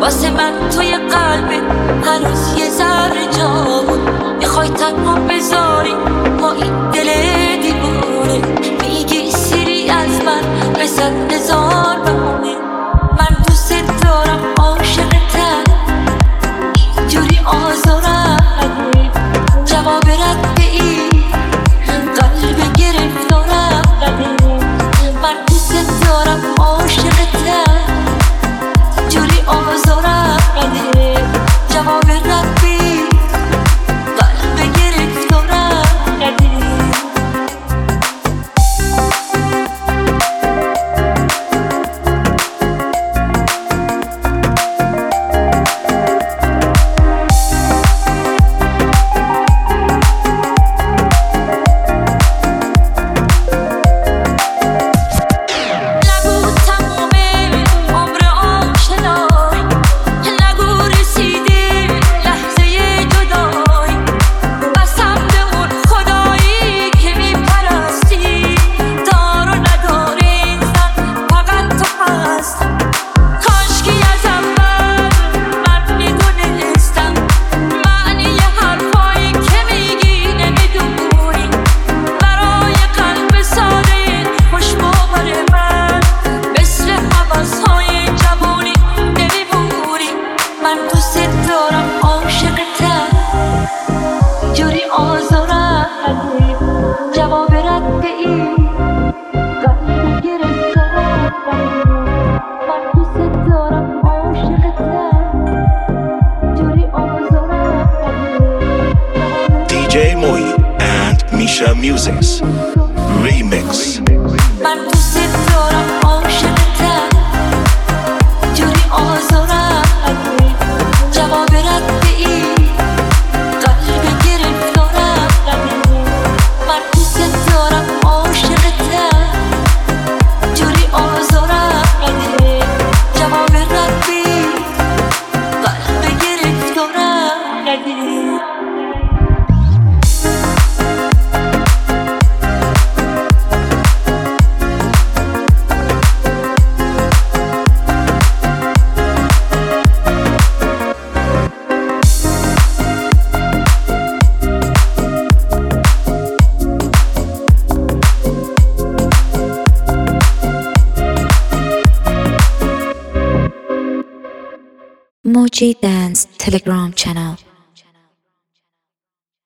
واسه من توی قلبت هنوز یه ذره جا بود. میخوای تنها بذاری با این دل دیوونه، میگی سیری از من رسد هزار بمونه. من دوست دارم عاشقتم، اینجوری آزارم نده. جواب رد به این قلب گرفتارم نده. من دوست دارم عاشقتم، اینجوری آزارم نده. جواب رد به این قلب گرفتارم نده. DJ Mohi and Misha Musings Remix. من دوست دارم عاشقتم، جوری آزارم نده. جواب رد به این قلب گرفتارم نده. من دوست دارم عاشقتم، جوری آزارم نده. جواب رد به این قلب گرفتارم نده. Moji Dance Telegram channel.